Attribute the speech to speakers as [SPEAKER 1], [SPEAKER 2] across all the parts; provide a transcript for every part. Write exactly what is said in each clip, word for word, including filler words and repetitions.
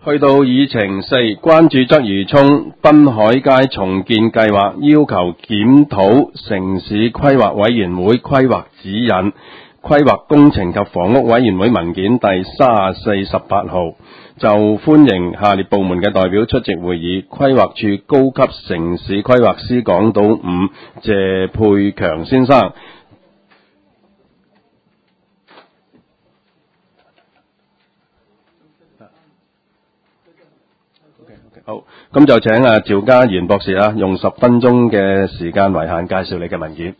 [SPEAKER 1] 去到議程四，關注鰂魚涌濱海街重建計劃，要求檢討城市規劃委員會規劃指引，規劃工程及房屋委員會文件第三十四十八號，就歡迎下列部門嘅代表出席會議。規劃處高級城市規劃師港島五謝佩強先生。好，咁就請啊趙家賢博士啊，用十分鐘嘅時間為限介紹你嘅文件。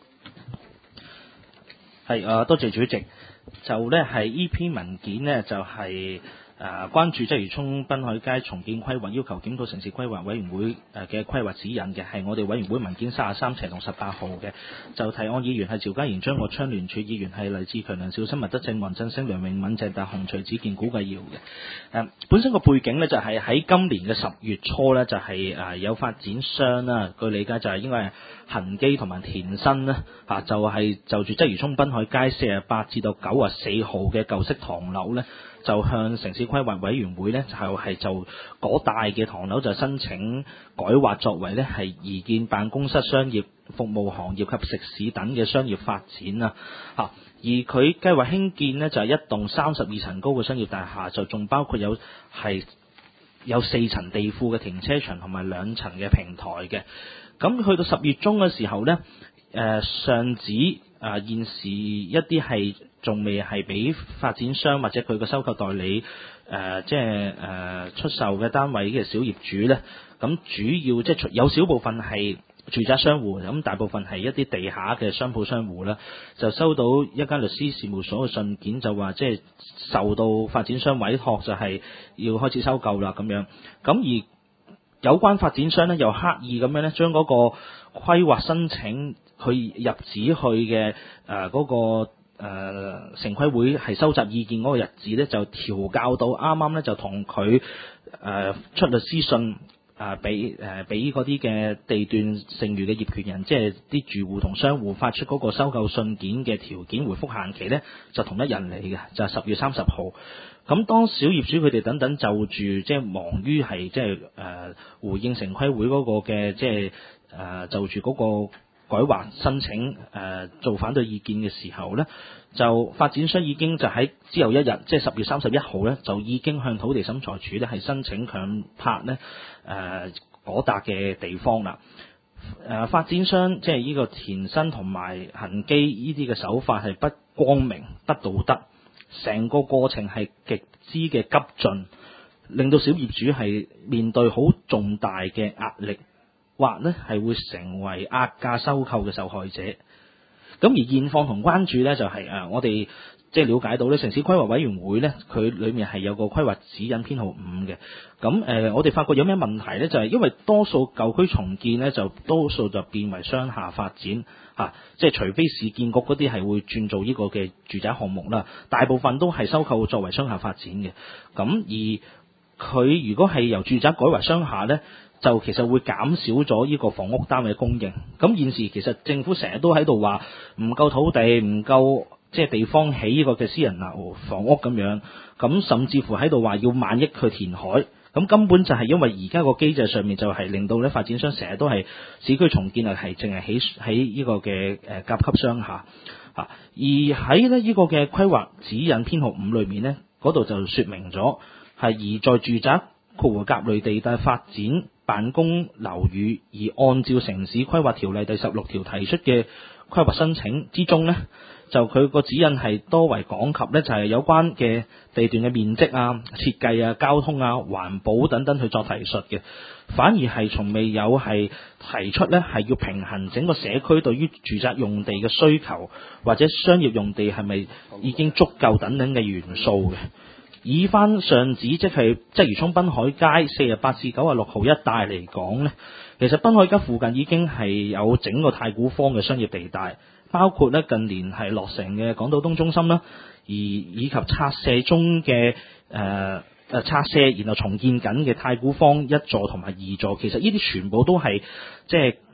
[SPEAKER 2] 係啊，多謝主席。就咧係呢篇文件呢，就係、是。誒、呃、關注鰂魚涌濱海街重建規劃，要求檢討城市規劃委員會誒嘅規劃指引嘅，係我哋委員會文件三十三斜同十八號嘅。就提案議員係趙家賢、張國昌，聯署議員係黎志強、梁兆新、麥德正、黃振聲、梁詠敏、鄭達鴻、徐子健、古繼堯嘅。誒、呃、本身個背景呢，就係、是、喺今年嘅十月初呢，就係、是、誒、呃、有發展商啦，據理解就係應該係恒基同埋田新啦，嚇、啊、就係、是、就住鰂魚涌濱海街四十八至到九十四號嘅舊式唐樓呢，就向城市規劃委員會呢，就係就嗰帶嘅唐樓就申請改劃作為呢係擬建辦公室、商業服務行業及食肆等嘅商業發展啊！嚇，而佢計劃興建呢，就係一棟三十二層高嘅商業大廈，就仲包括有係有四層地庫嘅停車場同埋兩層嘅平台嘅。咁去到十月中嘅時候呢，誒、呃、上址誒、呃、現時一啲係仲未係俾發展商或者佢個收購代理誒、呃、即係誒、呃、出售嘅單位嘅小業主呢，咁主要即係有少部分係住宅商戶，咁大部分係一啲地下嘅商鋪商戶啦，就收到一間律師事務所嘅信件，就話即係受到發展商委託，就係要開始收購啦咁樣。咁而有關發展商呢，又刻意咁樣呢，將嗰個規劃申請去入紙去嘅誒嗰個。誒、呃、城規會係收集意見嗰個日子咧，就調校到啱啱咧就同佢誒出律師信誒俾誒俾嗰啲嘅地段剩餘嘅業權人，即係啲住戶同商戶發出嗰個收購信件嘅條件回覆限期咧，就同一日嚟嘅，就係、是、十月三十號。咁當小業主佢哋等等就住即係忙於係即係誒回應城規會嗰個嘅即係誒就住嗰、那個。改劃申請誒、呃、做反對意見嘅時候呢，就發展商已經就喺之後一日，即係十月三十一號呢，就已經向土地審裁處呢係申請強拍呢誒嗰笪嘅地方啦。誒、呃、發展商即係呢個田新同埋恒基呢啲嘅手法係不光明、不道德，成個過程係極之嘅急進，令到小業主係面對好重大嘅壓力。或呢係會成為壓價收購嘅受害者。咁而現況同關注呢，就係、是、誒我哋即係了解到呢，城市規劃委員會呢，佢裡面係有個規劃指引編號五嘅。咁誒、呃、我哋發覺有咩問題呢？就係、是、因為多數舊區重建呢，就多數就變為商廈發展嚇、啊，即係除非市建局嗰啲係會轉做呢個嘅住宅項目啦，大部分都係收購作為商廈發展嘅。咁而佢如果係由住宅改為商廈呢，就其實會減少咗呢個房屋單位供應。咁現時其實政府成日都喺度話唔夠土地，唔夠即係地方起呢個嘅私人樓房屋咁樣。咁甚至乎喺度話要萬億去填海。咁根本就係因為而家個機制上面就係令到咧發展商成日都係市區重建啊，係淨係起起呢個嘅誒甲級商廈嚇。而喺咧呢個嘅規劃指引編號五裏面呢，嗰度就説明咗係而在住宅括弧甲類地帶發展辦公樓宇，而按照城市規劃條例第十六條提出嘅規劃申請之中呢，就佢個指引係多為講及呢，就係有關嘅地段嘅面積啊、設計啊、交通啊、環保等等去作提述嘅，反而係從未有係提出呢，係要平衡整個社區對於住宅用地嘅需求，或者商業用地係咪已經足夠等等嘅元素嘅。以翻上址即係鰂魚涌濱海街四十八至九十六號一帶嚟講呢，其實濱海街附近已經係有整個太古坊嘅商業地帶，包括呢近年係落成嘅港島東中心啦，而以及拆卸中嘅誒誒拆卸然後重建緊嘅太古坊一座同埋二座，其實呢啲全部都係即係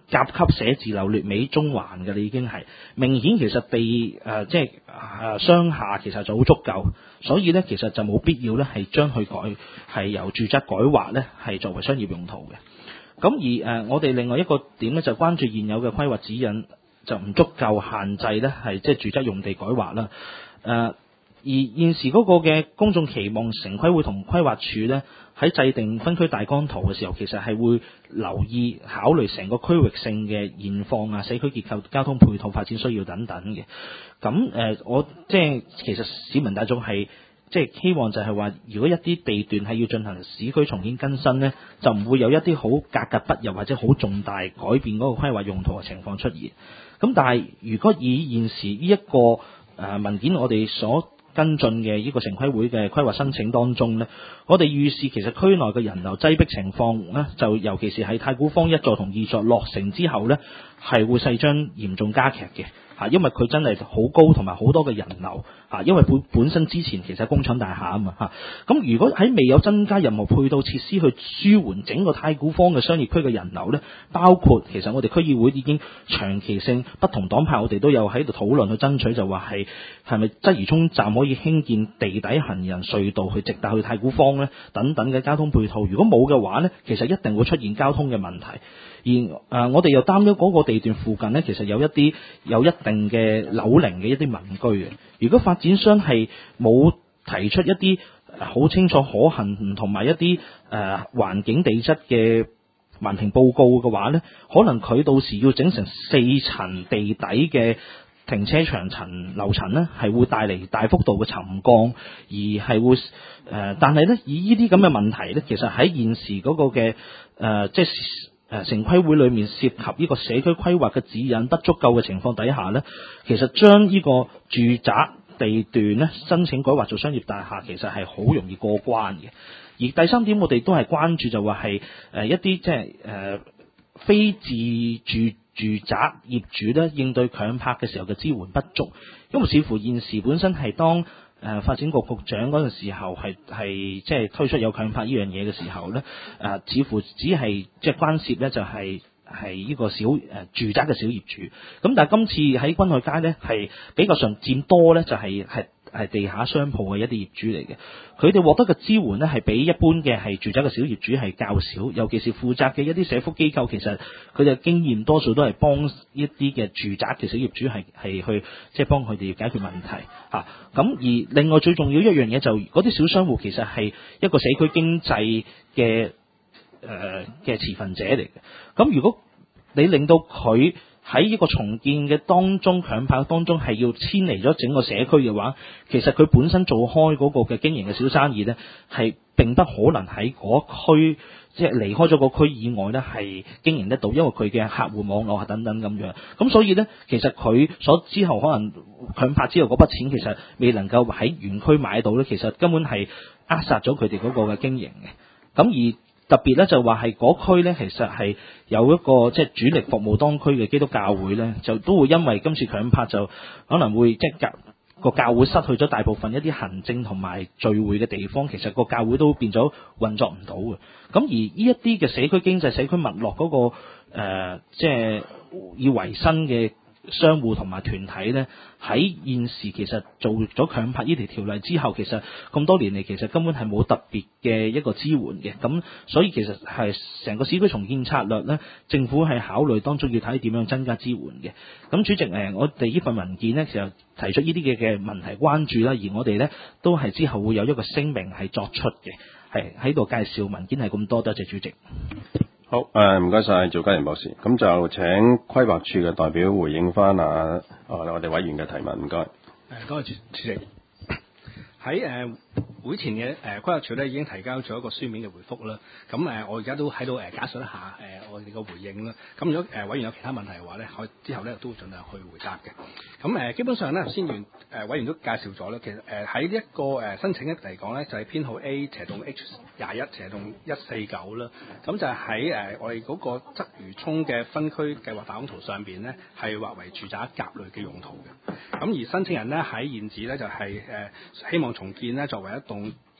[SPEAKER 2] 甲級寫字樓劣美中環嘅，你已經係明顯其實地誒、呃、即係誒商廈其實就好足夠，所以咧其實就冇必要咧係將佢改係由住宅改劃咧係作為商業用途嘅。咁而誒、呃、我哋另外一個點咧就關注現有嘅規劃指引就唔足夠限制咧係即係住宅用地改劃啦。誒、呃、而現時嗰個嘅公眾期望城規會同規劃署咧喺制定分區大綱圖嘅時候，其實係會留意考慮成個區域性嘅現況啊、社區結構、交通配套發展需要等等嘅。咁誒、呃，我即係其實市民大眾係即係希望就係話，如果一啲地段係要進行市區重建更新呢，就唔會有一啲好格格不入或者好重大改變嗰個規劃用途嘅情況出現。咁但係如果以現時呢一個誒、呃、文件我哋所跟進嘅呢個城規會嘅規劃申請當中呢，我哋預示其實區內嘅人流擠迫情況呢，就尤其是喺太古坊一座同二座落成之後呢，係會勢將嚴重加劇嘅。嚇，因為佢真係好高同埋好多嘅人流嚇，因為本本身之前其實係工廠大廈啊嘛嚇，咁如果喺未有增加任何配套設施去舒緩整個太古坊嘅商業區嘅人流呢，包括其實我哋區議會已經長期性不同黨派我哋都有喺度討論去爭取，就話係係咪鰂魚涌站可以興建地底行人隧道去直達去太古坊呢等等嘅交通配套，如果冇嘅話呢，其實一定會出現交通嘅問題。而誒、呃，我哋又擔憂嗰個地段附近呢，其實有一啲有一定嘅樓齡嘅一啲民居嘅。如果發展商係冇提出一啲好清楚可行同埋一啲誒、呃、環境地質嘅環評報告嘅話呢，可能佢到時要整成四層地底嘅停車場層樓層呢，係會帶嚟大幅度嘅沉降，而係會誒、呃，但係呢，以呢啲咁嘅問題呢，其實喺現時嗰個嘅誒、呃、即係。誒城規會裏面涉及呢個社區規劃嘅指引不足夠嘅情況底下呢，其實將呢個住宅地段呢申請改劃做商業大廈，其實係好容易過關嘅。而第三點，我哋都係關注就話係誒一啲即係誒非自住住宅業主呢應對強拍嘅時候嘅支援不足，因為似乎現時本身係當。誒、呃、發展局局長嗰陣時候係係即係推出有強拍呢樣嘢嘅時候咧，誒、呃、似乎只係即係關涉咧就係係呢個小誒、呃、住宅嘅小業主，咁但係今次喺君海街咧係比較上佔多咧就係係係地下商鋪嘅一啲業主嚟嘅，佢哋獲得嘅支援呢係比一般嘅係住宅嘅小業主係較少，尤其是負責嘅一啲社福機構，其實佢哋嘅經驗多數都係幫一啲嘅住宅嘅小業主係係去即係幫佢哋解決問題嚇。咁、啊、而另外最重要一樣嘢就嗰啲小商戶其實係一個社區經濟嘅誒嘅持份者嚟嘅，咁如果你令到佢喺一個重建嘅當中，強拍當中係要遷離咗整個社區嘅話，其實佢本身做開嗰個嘅經營嘅小生意呢，係並不可能喺嗰區即係離開咗個區以外呢係經營得到，因為佢嘅客戶網絡啊等等咁樣。咁所以呢，其實佢所之後可能強拍之後嗰筆錢，其實未能夠喺原區買到呢，其實根本係扼殺咗佢哋嗰個嘅經營嘅。咁而特別咧就話係嗰區咧，其實係有一個即係主力服務當區嘅基督教會咧，就都會因為今次強拍就可能會即係教個教會失去咗大部分一啲行政同埋聚會嘅地方，其實個教會都變咗運作唔到嘅。咁而呢一啲嘅社區經濟、社區脈絡嗰個、呃、即係以維生嘅商戶同埋團體呢，喺現時其實做咗強拍呢條條例之後，其實咁多年嚟其實根本係冇特別嘅一個支援嘅，咁所以其實係成個市區重建策略呢，政府係考慮當中要睇點樣增加支援嘅。咁主席誒，我哋呢份文件呢，其實提出呢啲嘅嘅問題關注啦，而我哋呢都係之後會有一個聲明係作出嘅，係喺度介紹文件係咁多，多謝主席。
[SPEAKER 1] 好，誒唔該晒趙家賢博士，咁就請規劃處嘅代表回應翻啊，我哋委員嘅提問，唔該。誒，
[SPEAKER 3] 多謝主主席。喺誒、呃、會前嘅誒、呃、規劃處咧已經提交咗一個書面嘅回覆啦。咁誒、呃、我而家都喺度誒解述一下誒、呃、我哋個回應啦。咁如果誒、呃、委員有其他問題嘅話咧，我之後咧都會盡量去回答嘅。咁誒、呃、基本上咧頭先員誒委員都介紹咗啦。其實誒喺呢一個誒、呃、申請一嚟講咧，就係、是、編號 A 斜洞 H 廿一斜洞一四九啦。咁就係喺誒我哋嗰個鰂魚涌嘅分區計劃大綱圖上邊咧，係劃為住宅甲類嘅用途嘅。咁而申請人咧喺現址咧就係、是、誒、呃、希望重建咧作為一棟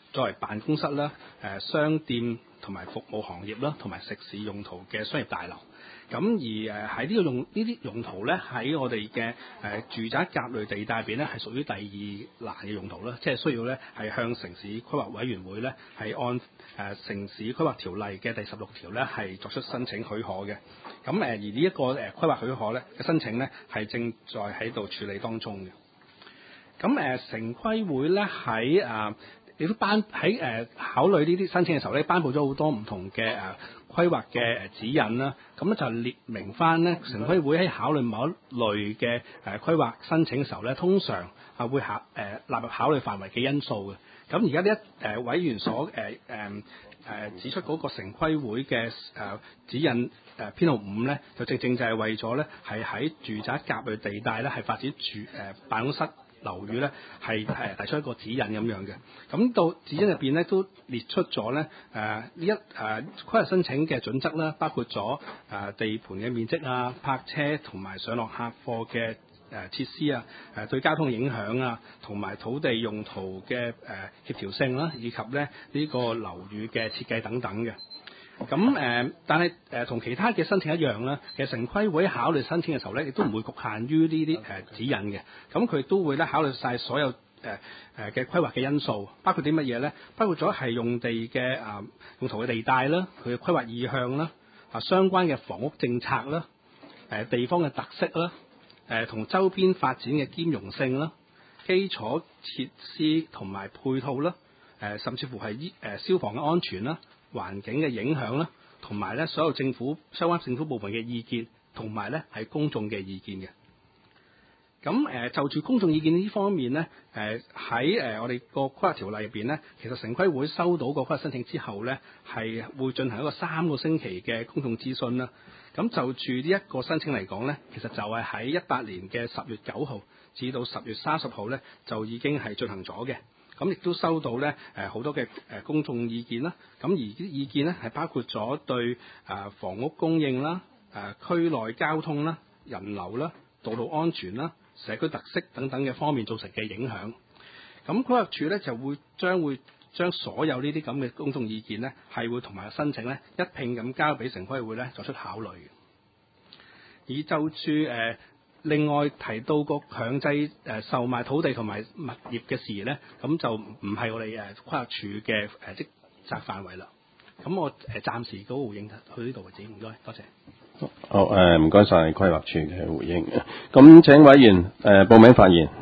[SPEAKER 3] 作為辦公室啦、誒商店同埋服務行業啦，同埋食肆用途嘅商業大樓。咁而誒喺呢個用呢啲用途咧，喺我哋嘅誒住宅甲類地帶入邊咧，係屬於第二欄嘅用途啦，即係需要咧係向城市規劃委員會咧係按誒、呃、城市規劃條例嘅第十六條咧係作出申請許可嘅。咁誒而呢一個誒規劃許可咧嘅申請咧係正在喺度處理當中嘅。咁誒、呃、城規會咧喺啊亦都頒喺誒考慮呢啲申請嘅時候咧，頒布咗好多唔同嘅誒規劃嘅誒指引啦。咁咧就列明翻咧，城規會喺考慮某一類嘅誒規劃申請嘅時候咧，通常係會考誒納入考慮範圍嘅因素嘅。咁而家呢一誒委員所誒誒誒指出嗰個城規會嘅誒指引誒編號五咧，就正正就係為咗咧係喺住宅甲類地帶咧係發展住誒辦公室樓宇咧係誒提出一個指引咁樣嘅。咁到指引入邊咧都列出咗咧誒呢一誒規劃申請嘅準則啦，包括咗誒地盤嘅面積啊、泊車同埋上落客貨嘅誒設施啊、誒對交通影響啊，同埋土地用途嘅誒協調性啦，以及咧呢個樓宇嘅設計等等嘅。咁誒、呃，但係誒同其他嘅申請一樣啦，其實城規會考慮申請嘅時候咧，亦都唔會局限於呢啲誒指引嘅。咁佢都會咧考慮晒所有誒誒嘅規劃嘅因素，包括啲乜嘢咧？包括咗係用地嘅啊用途嘅地帶啦，佢嘅規劃意向啦，啊相關嘅房屋政策啦，誒地方嘅特色啦，誒同周邊發展嘅兼容性啦，基礎設施同埋配套啦，誒甚至乎係依誒消防嘅安全啦，環境嘅影響啦，同埋咧所有政府相關政府部門嘅意見，同埋咧係公眾嘅意見嘅。咁誒、呃、就住公眾意見呢方面咧，誒喺誒我哋個規劃條例入邊咧，其實城規會收到個規劃申請之後咧，係會進行一個三個星期嘅公眾諮詢啦。咁就住呢一個申請嚟講咧，其實就係喺一八年嘅十月九號至到十月三十號咧，就已經係進行咗嘅。咁亦都收到咧誒好多嘅誒公眾意見啦。咁而啲意見咧係包括咗對誒房屋供應啦、誒區內交通啦、人流啦、道路安全啦、社區特色等等嘅方面造成嘅影響。咁規劃署咧就會將會將所有呢啲咁嘅公眾意見咧係會同埋申請咧一併咁交俾城規會咧作出考慮嘅。而就住誒。呃另外提到個強制誒、呃、售賣土地同埋物業嘅事咧，咁就唔係我哋誒規劃署嘅誒職責範圍啦。咁我誒、呃、暫時嗰個回應去呢度為止，唔該，多謝。
[SPEAKER 1] 好誒，唔該晒規劃署嘅回應。咁請委員誒、呃、報名發言。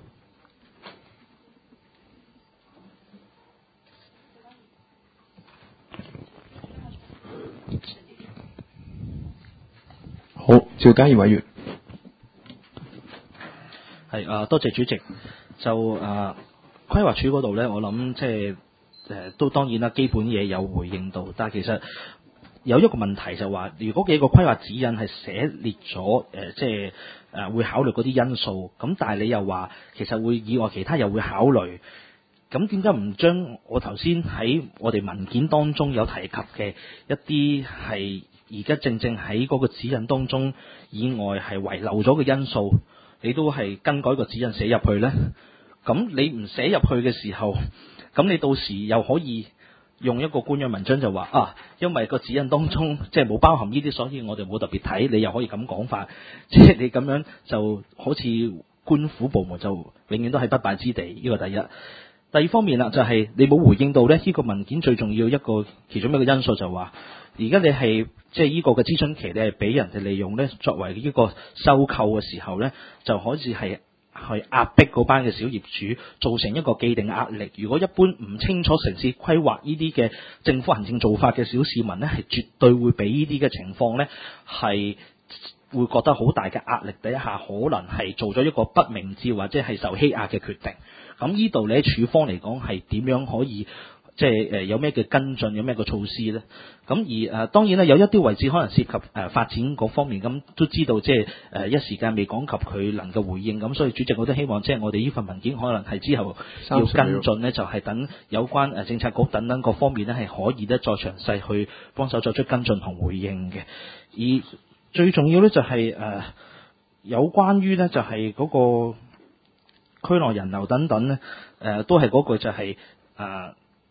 [SPEAKER 4] 好，趙家儀委員。
[SPEAKER 2] 係啊，多謝主席。就啊，規劃署嗰度咧，我諗即係誒都當然啦，基本嘢有回應到，但係其實有一個問題就話，如果幾個規劃指引係寫列咗誒、呃，即係誒、呃、會考慮嗰啲因素，咁但係你又話其實會以外其他又會考慮，咁點解唔將我頭先喺我哋文件當中有提及嘅一啲係而家正正喺嗰個指引當中以外係遺漏咗嘅因素？你都係更改個指引寫入去呢？咁你唔寫入去嘅時候，咁你到時又可以用一個官樣文章就話啊，因為個指引當中即係冇包含呢啲，所以我哋冇特別睇。你又可以咁講法，即係你咁樣就好似官府部門就永遠都係不敗之地。呢個第一。第二方面啦，就係、是、你冇回應到咧，呢、這個文件最重要一個其中一個因素就話，而家你係即係呢個嘅諮詢期，你係俾人哋利用咧，作為呢個收購嘅時候咧，就可以係去壓迫嗰班嘅小業主，造成一個既定壓力。如果一般唔清楚城市規劃呢啲嘅政府行政做法嘅小市民咧，係絕對會俾呢啲嘅情況咧係會覺得好大嘅壓力底下，可能係做咗一個不明智或者係受欺壓嘅決定。咁呢度你喺處方嚟講係點樣可以即係誒有咩嘅跟進，有咩嘅措施咧？咁而誒、呃、當然啦，有一啲位置可能涉及誒、呃、發展嗰方面，咁都知道即係誒一時間未講及佢能夠回應，咁所以主席我都希望即係我哋呢份文件可能係之後要跟進咧，就係等有關誒政策局等等各方面咧係可以咧再詳細去幫手作出跟進同回應嘅。而最重要咧就係、是、誒、呃、有關於咧就係嗰、那個區內人流等等咧，誒、呃、都係嗰句就係、是、誒、呃、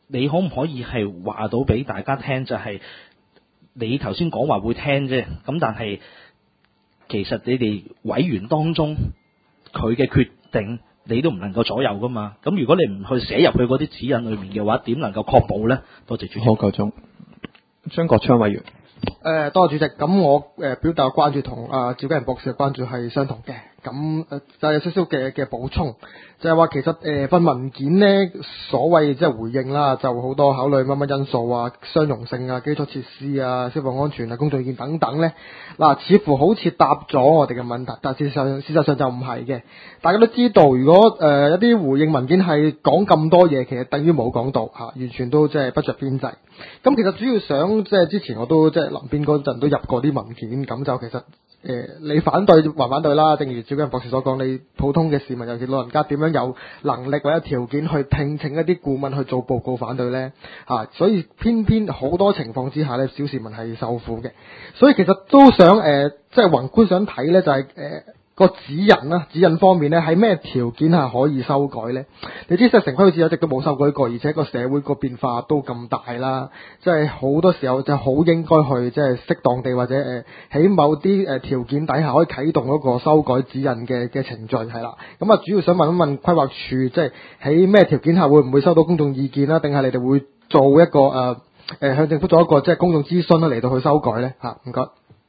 [SPEAKER 2] 你可唔可以係話到俾大家聽，就係、是、你頭先講話會聽啫，咁但係其實你哋委員當中佢嘅決定，你都唔能夠左右噶嘛。咁如果你唔去寫入去嗰啲指引裏面嘅話，點能夠確保呢？多謝主席。
[SPEAKER 4] 好，夠鐘。張國昌委員。
[SPEAKER 5] 誒、呃，多謝主席。咁我誒、呃、表達關注同啊趙家仁博士嘅關注係相同嘅。咁誒、呃、就有少少嘅嘅補充，就係、是、話其實誒份、呃、文件呢，所謂即係回應啦，就好多考慮乜乜因素啊、相容性啊、基礎設施啊、消防安全啊、公眾意見等等呢。嗱、呃，似乎好似答咗我哋嘅問題，但事實上事實上就唔係嘅。大家都知道，如果誒、呃、一啲回應文件係講咁多嘢，其實等於冇講到嚇、啊，完全都即係不着邊際。咁其實主要想即係之前我都即係臨邊嗰陣都入過啲文件，咁就其實誒、呃、你反對還反對啦。正如趙家仁博士所講，你普通嘅市民尤其老人家點樣有能力或者條件去聘請一啲顧問去做報告反對呢？嚇、啊，所以偏偏好多情況之下呢，小市民係受苦嘅。所以其實都想誒、呃、即係宏觀想睇呢，就係、是、誒。呃個指引啦，指引方面咧，喺咩條件下可以修改呢？你知即係城規會指引一直都冇修改過，而且個社會個變化都咁大啦，即係好多時候就好應該去即係適當地或者誒喺某啲誒條件底下可以啟動嗰個修改指引嘅嘅程序係啦。咁啊，主要想問一問規劃處，即係喺咩條件下會唔會收到公眾意見啦？定係你哋會做一個誒誒、呃、向政府做一個即係公眾諮詢啦嚟到去修改呢？嚇，唔該。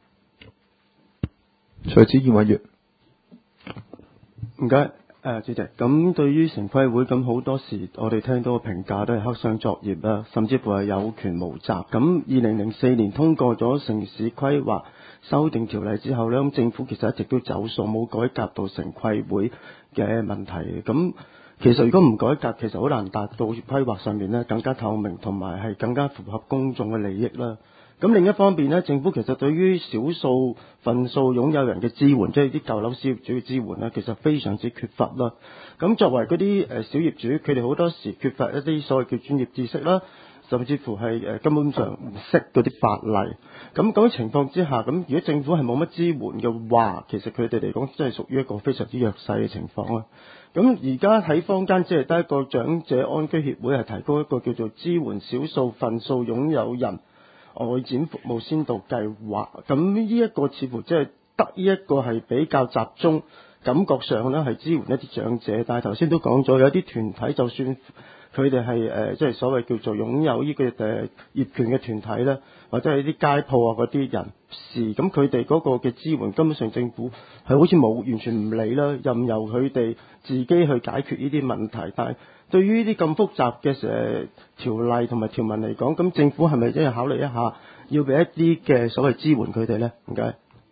[SPEAKER 4] 徐子健委員。
[SPEAKER 1] 唔該，誒主席。咁對於城規會，咁好多時我哋聽到嘅評價都係黑箱作業啦，甚至乎係有權無責。咁二零零四年通過咗城市規劃修訂條例之後呢，咁政府其實一直都走數，冇改革到城規會嘅問題。咁其實如果唔改革，其實好難達到規劃上面呢更加透明同埋係更加符合公眾嘅利益啦。咁另一方面呢，政府其實對於少數份數擁有人嘅支援，即係啲舊樓小業主嘅支援呢，其實非常之缺乏啦。咁作為嗰啲誒小業主，佢哋好多時缺乏一啲所謂叫專業知識啦，甚至乎係誒根本上唔識嗰啲法例。咁咁嘅情況之下，咁如果政府係冇乜支援嘅話，其實佢哋嚟講真係屬於一個非常之弱勢嘅情況啦。咁而家喺坊間只係得一個長者安居協會係提供一個叫做支援少數份數擁有人外展服務先導計劃，咁呢一個似乎即係得呢一個係比較集中，感覺上呢係支援一啲長者。但係頭先都講咗，有啲團體就算佢哋係誒即係所謂叫做擁有呢個誒業權嘅團體咧，或者係啲街鋪啊嗰啲人士，咁佢哋嗰個嘅支援根本上政府係好似冇完全唔理啦，任由佢哋自己去解決呢啲問題。但係對於呢啲咁複雜嘅誒條例同埋條文嚟講，咁政府係咪真係考慮一下，要俾一啲嘅所謂支援佢哋咧？唔該。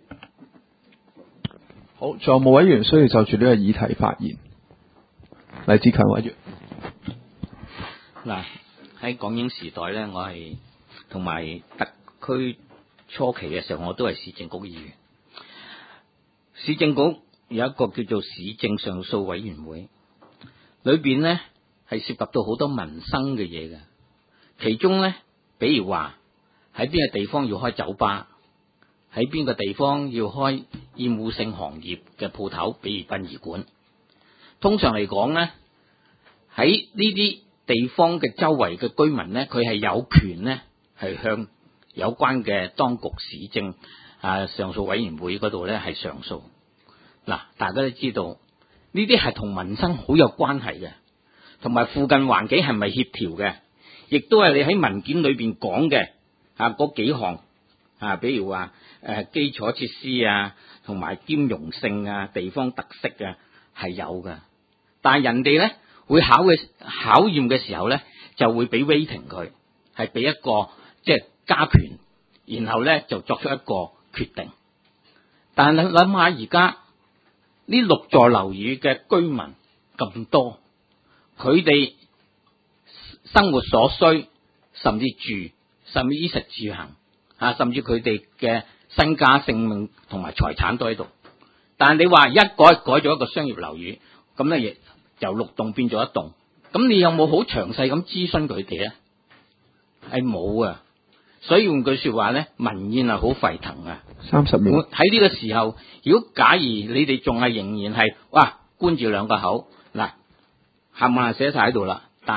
[SPEAKER 4] 好，仲有冇委員需要就住呢個議題發言？黎志強委員。
[SPEAKER 6] 嗱，喺港英時代咧，我係同埋特區初期嘅時候，我都係市政局議員。市政局有一個叫做市政上訴委員會，裏邊咧係涉及到好多民生嘅嘢嘅。其中咧，比如話喺邊個地方要開酒吧，喺邊個地方要開厭惡性行業嘅鋪頭，比如殯儀館。通常嚟講咧，喺呢啲地方嘅周圍嘅居民咧，佢係有權咧係向有關嘅當局市政啊上訴委員會嗰度咧係上訴。嗱，大家都知道呢啲係同民生好有關係嘅，同埋附近環境係咪協調嘅，亦都係你喺文件裏邊講嘅啊嗰幾項啊，比如話誒、啊、基礎設施啊，同埋兼容性啊、地方特色啊係有嘅，但係人哋咧會考嘅考驗嘅時候咧，就會俾 rating 佢，係俾一個即係加權，然後咧就作出一個決定。但係你諗下而家呢六座樓宇嘅居民咁多，佢哋生活所需，甚至住，甚至衣食住行啊，甚至佢哋嘅身家性命同埋財產都喺度。但係你話一改改咗一個商業樓宇，咁咧亦由六棟變咗一棟，咁你有冇好詳細咁諮詢佢哋啊？係冇啊！所以換句說話咧，民怨係好沸騰啊！
[SPEAKER 4] 三十秒。
[SPEAKER 6] 喺呢個時候，如果假如你哋仲係仍然係哇關住兩個口嗱，冚唪唥寫晒喺度啦，但係咧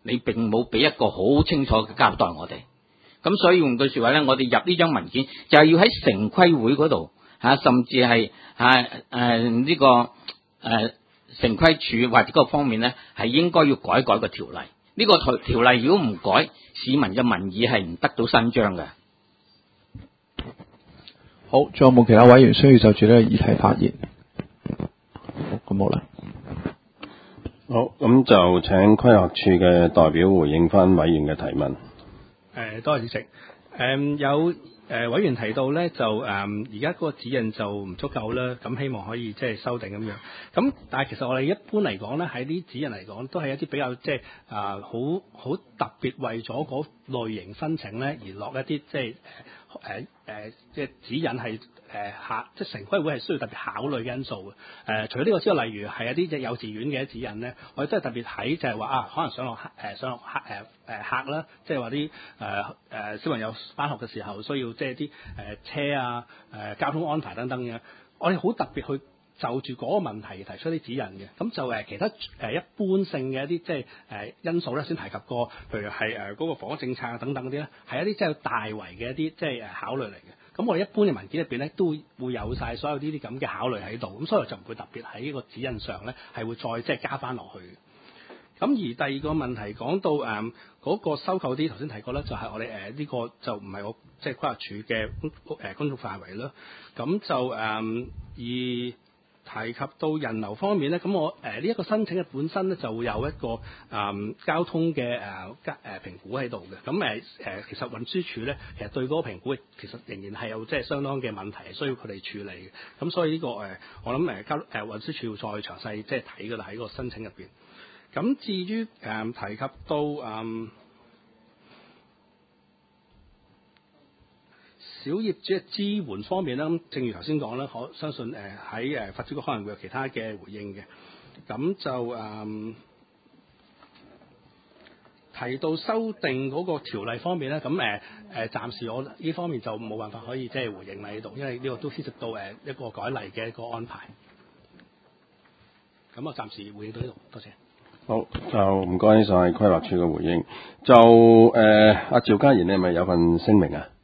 [SPEAKER 6] 你並冇俾一個好清楚嘅交代我哋。咁所以換句說話咧，我哋入呢張文件就係要喺城規會嗰度吓，甚至係吓誒呢個誒、呃、城規處或者個方面咧，係應該要改改個條例。呢、這個條條例如果唔改，市民嘅民意係唔得到伸張嘅。
[SPEAKER 4] 好，仲有冇其他委員需要就住呢個議題發言？好，咁好啦。
[SPEAKER 1] 好，咁就請規劃處嘅代表回應翻委員嘅提問。
[SPEAKER 3] 誒、呃，多謝主席。誒、呃，有誒、呃、委員提到咧，就誒而家嗰個指引就唔足夠啦，咁希望可以即係修訂咁樣。咁但係其實我哋一般嚟講咧，喺啲指引嚟講，都係一啲比較即係啊好好特別為咗嗰類型申請咧而落一啲即係誒誒誒即係指引係。誒考即係城規會係需要特別考慮嘅因素嘅。誒、呃、除咗呢個之外，例如係一啲即係幼稚園嘅指引咧，我哋都係特別睇就係話啊，可能上落客誒上落客誒誒客啦，即係話啲誒誒小朋友返學嘅時候需要即係啲誒車啊誒、呃、交通安排等等嘅，我哋好特別去就住嗰個問題提出啲指引嘅。咁就誒其他誒一般性嘅一啲即係誒因素咧，先提及過，譬如係誒嗰個房屋政策啊等等嗰啲咧，係一啲即係大圍嘅一啲即係誒考慮嚟嘅。咁我哋一般嘅文件入邊咧，都會有晒所有呢啲咁嘅考慮喺度，咁所以就唔會特別喺呢個指引上咧，係會再即係加翻落去。咁而第二個問題講到誒嗰、嗯那個收購啲，頭先提過咧，就係、是、我哋誒呢個就唔係我即係規劃處嘅誒工作範圍啦。咁就誒、嗯、而。提及到人流方面咧，咁我誒呢一個申請嘅本身咧就會有一個誒、嗯、交通嘅誒誒評估喺度嘅。咁誒誒其實運輸署咧，其實對嗰個評估其實仍然係有即係相當嘅問題需要佢哋處理嘅。咁所以呢、這個誒我諗誒交誒運輸署要再詳細即係睇㗎啦，喺個申請入邊。咁至於誒、嗯、提及到誒。嗯小業主嘅支援方面咧，咁正如頭先講啦，我相信誒喺誒發展局可能會有其他嘅回應嘅。咁就誒、嗯、提到修訂嗰個條例方面咧，咁誒誒暫時我呢方面就冇辦法可以即係回應喺度，因為呢個都牽涉到誒一個改例嘅一個安排。咁我暫時回應到呢度，多謝。
[SPEAKER 1] 好，就唔該晒規劃處嘅回應。就誒阿、呃、趙家賢，你係咪有份聲明啊？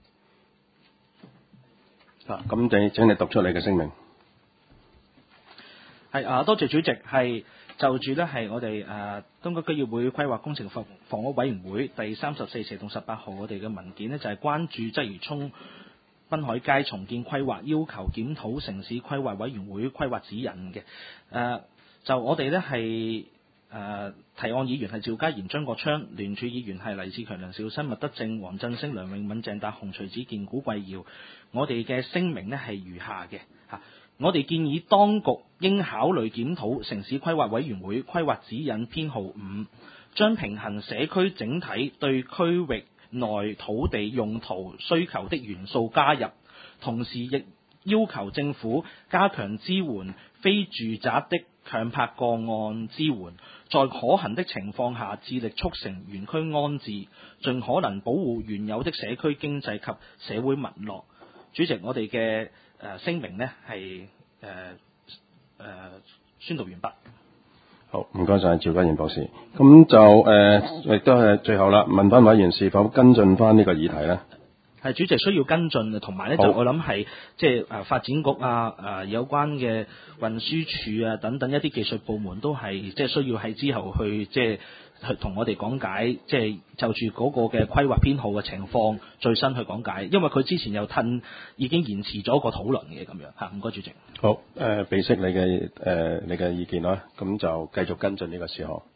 [SPEAKER 1] 啊，咁你請你讀出你嘅聲明。
[SPEAKER 2] 係啊，多謝主席。係就住咧，係我哋誒東區區議會規劃工程房房屋委員會第三十四期同十八號我哋嘅文件呢，就係、是、關注鰂魚涌濱海街重建規劃，要求檢討城市規劃委員會規劃指引嘅。誒、呃，就我哋呢係。誒、呃、提案議員係趙家賢、張國昌，聯署議員係黎志強、梁兆新、麥德正、黃振星、梁永敏、鄭達鴻、徐子健、古貴耀。我哋嘅聲明呢係如下嘅嚇，我哋建議當局應考慮檢討城市規劃委員會規劃指引編號五，將平衡社區整體對區域內土地用途需求的元素加入，同時亦要求政府加強支援非住宅的強拍個案支援，在可行的情況下致力促成原區安置，盡可能保護原有的社區經濟及社會脈絡。主席，我哋嘅誒聲明呢係誒誒宣讀完畢。
[SPEAKER 1] 好，唔該晒趙家賢博士。咁就誒亦、呃、都係最後啦，問翻委員是否跟進翻呢個議題呢？
[SPEAKER 2] 係主席需要跟進，同埋咧就我諗係即係誒發展局啊、誒、呃、有關嘅運輸署啊等等一啲技術部門都係即係需要喺之後去即係去同我哋講解，即係就住嗰個嘅規劃編號嘅情況最新去講解，因為佢之前又褪已經延遲咗個討論嘅咁樣嚇。唔該主席。
[SPEAKER 1] 好，誒、呃，備悉你嘅誒、呃、你嘅意見啦，咁就繼續跟進呢個事項。